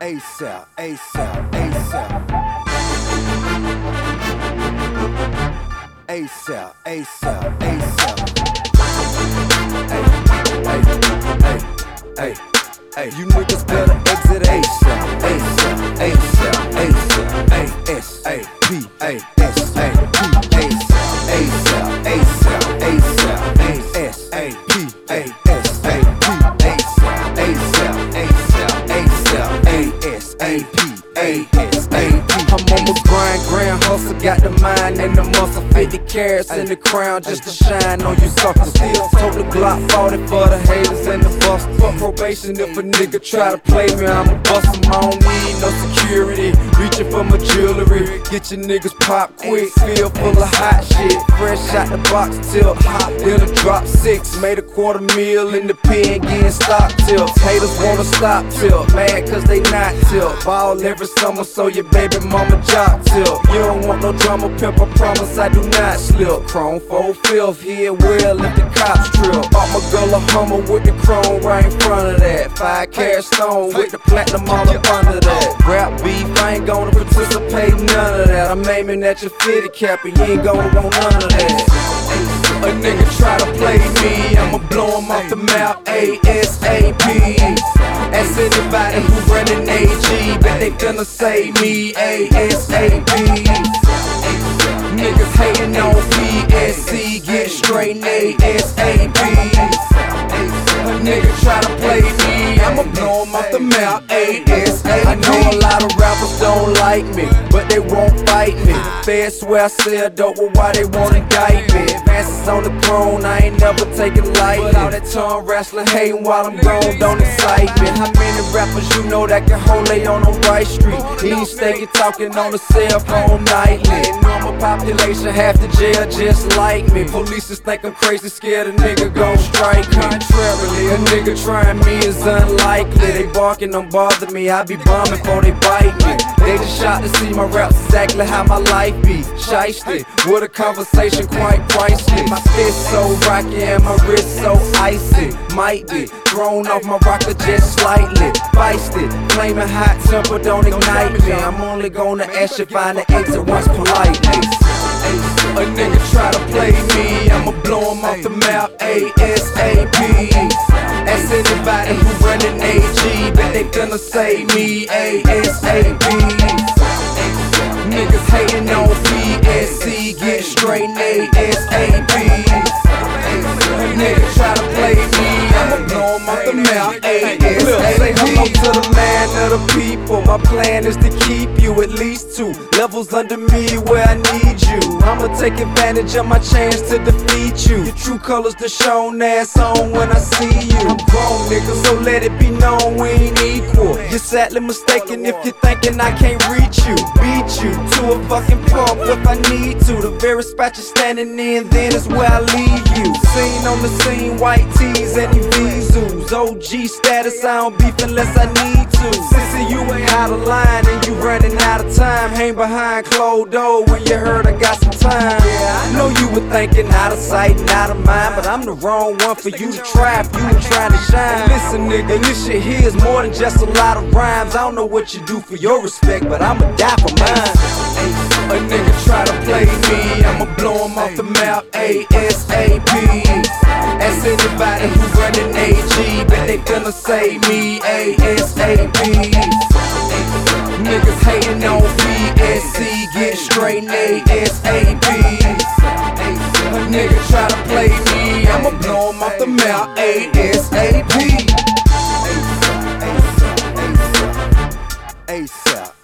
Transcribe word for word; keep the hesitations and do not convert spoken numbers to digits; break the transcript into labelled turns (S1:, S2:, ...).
S1: ASAP, ASAP, ASAP. ASAP, ASAP, ASAP. Hey, hey, hey, hey, hey. You niggas better exit ASAP, ASAP, ASAP, ASAP, A S A P, A S A P, ASAP, ASAP, ASAP, A S A P, A S A P, ASAP, ASAP, ASAP, ASAP, A S A P, A S A P. I'm on my grind, grand hustle, got the mind and the muscle, fifty carats in the crown just to shine on you suckers. Still told the Glock forty for the haters and the busters. Fuck probation if a nigga try to play me, I'ma bust him. I don't need no security, reaching for my jewelry. Get your niggas pop quick, feel full of hot shit. Fresh out the box till hot, then a drop six. Made a quarter meal in the pen, getting stock tilt. Haters wanna stop tilt, mad cause they not tilt. Ball every summer so your baby mama job tilt. You don't want no drama, pimp, I promise I do not slip. Chrome four fifth, here well if the cops trip. Bought my girl a Hummer with the chrome right in front of that. Five carat stone with the platinum all up under that. Rap beef, I ain't gonna participate in none of that. I'm aiming at your fitted cap and you ain't gonna want none of that. A nigga try to play me, I'ma blow him off the map, A S A P. Ask anybody who running A G, bet they gonna say me, A S A P. Niggas hating on P S C, get straight A S A P. A nigga try to play me, I'ma blow him off the map, A S A P. I know a lot of rappers don't like me, but they won't fight me. Feds swear I sell dope, but why they wanna indict me? Advances on the throne, I ain't never taking lightly. But all that tongue wrestling, hating while I'm gone, don't excite me. How many rappers you know that can hold they on the right street? He ain't steady talking on the cell phone nightly. Normal population, half the jail just like me. Police just think I'm crazy, scared a nigga gon' strike me. Contrarily, a nigga trying me is unlikely. They barking don't bother me, I be bombing before they bite me. They just shot to see my raps exactly how my life be. Shiesty, with a conversation quite priceless. My fist so rocky and my wrist so icy. Might be thrown off my rocker just slightly. Feisty, claiming hot temper don't ignite me. I'm only gonna ask you find the exit once politely. A nigga try to play me, I'ma blow him off the map, A S A P. Ask anybody who running A G, bet they gonna say me, A S A P. Niggas hating on P S C, get straight A S A P. Nigga try to play me, I'ma blow him off the map, A S A P. Say hello to the man of the people. My plan is to keep you at least two levels under me where I need you. I'ma take advantage of my chance to defeat you. Your true colors the shown ass on when I see you. I'm grown, nigga, so let it be known we ain't equal. You're sadly mistaken if you're thinking I can't reach you. Beat you to a fucking pulp if I need to. The very spot you're standing in, then is where I leave you. Seen on the scene, white tees and Evisus. O G status, I don't beef unless I need to. Sissy, you ain't out of line and you running out of time. Hang behind closed door when you heard I got some time. Yeah, I know you were thinking out of sight and out of mind, but I'm the wrong one for you to try if you were trying to shine. Listen, nigga, this shit here is more than just a lot of rhymes. I don't know what you do for your respect, but I'ma die for mine. A nigga try to play me, I'ma blow him off the map, A S A P. Ask anybody who running A G, bet they gonna say me, A S A P. Niggas hating on P S C, get straight A S A P. A nigga try to play me, I'ma blow him off the map, A S A P. ASAP.